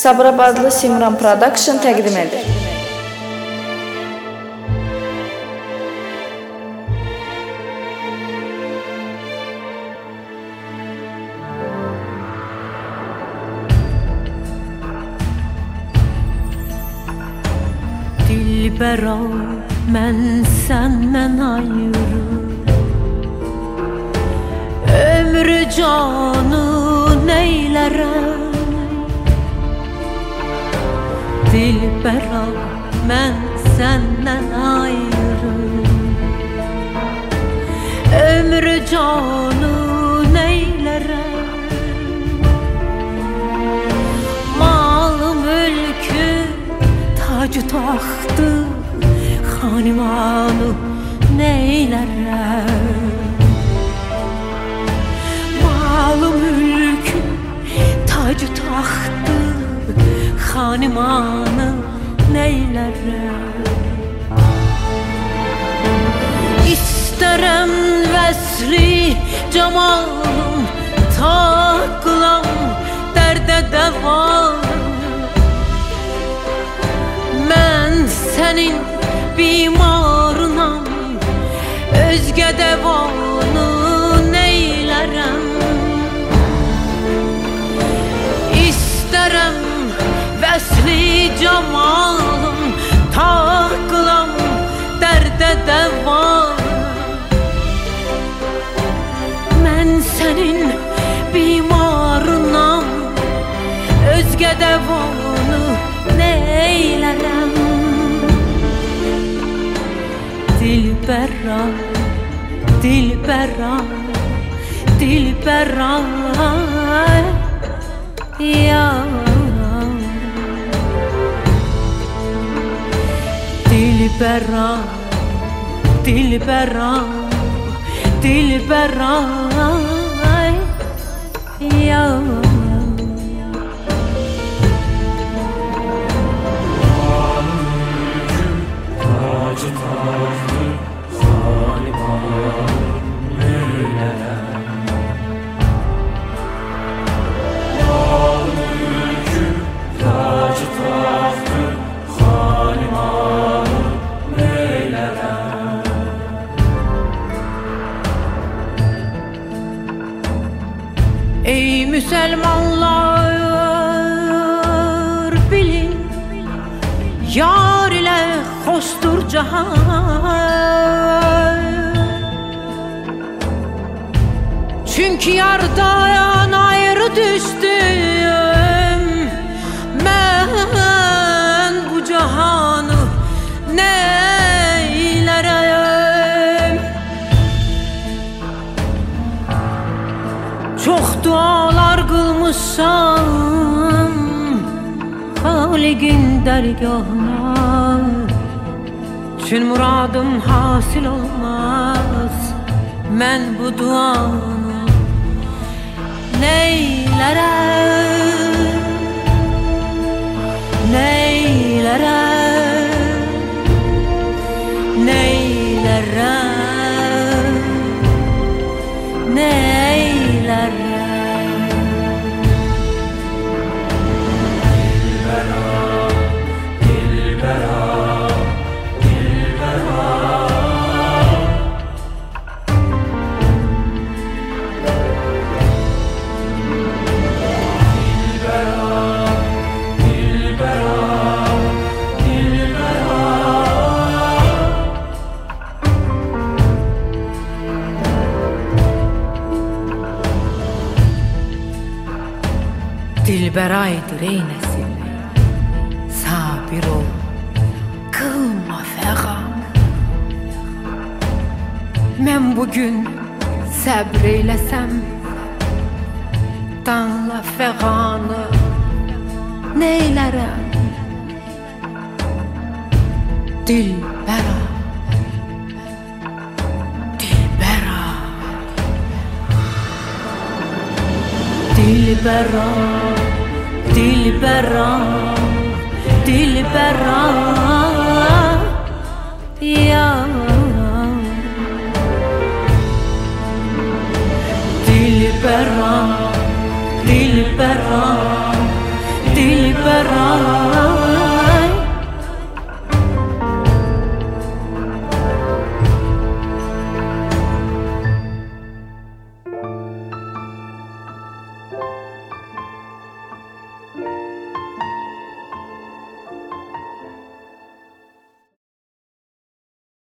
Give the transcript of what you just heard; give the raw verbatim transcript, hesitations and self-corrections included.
Sabirabadlı Simran Production təqdim edir. Dilbera, mən səndən ayrı ömrü canı neylərəm. Dilbera, mən səndən ayrı ömrü canı neylərəm. Malı mülkü tacı taxtı xanimanı neylərəm. Malı mülkü tacı taxtı xanimanı neylərəm. İstərəm vəsli camalım taqlam dərdə dəvam. Mən sənin bimarınam, özgə dəvanı neylərəm. İstərəm vəsli camalım taqlam dərdə dəvan. Mən sənin bimarınam, özgə dəvanı neylərəm. Dilbera, Dilbera, Dilbera, ya Dilbera, Dilbera, Dilbera, ya tacı taxtı xanimanı neylərəm. Malı mülkü tacı taxtı xanimanı neylərəm. Ey müsəlmanlar, bilin, yar ilə xoşdur cahan. Çünki yardan ayrı düşdüm, mən bu cahanı neylərəm. Çox dualar qılmışam Xaliqin dərgahına, çün muradım hasil olmaz. Mən bu duanı neylərəm, neylərəm, neylərəm, neylərəm. Dilberaydır ey nəsil, sabir ol, qılma fəğan. Mən bugün səbr eyləsəm, danla fəğanı neylərəm. Dilbera, Dilbera, Dilbera, Dilbera, Dilbera, ya Dilbera, Dilbera, Dilbera. dilbəra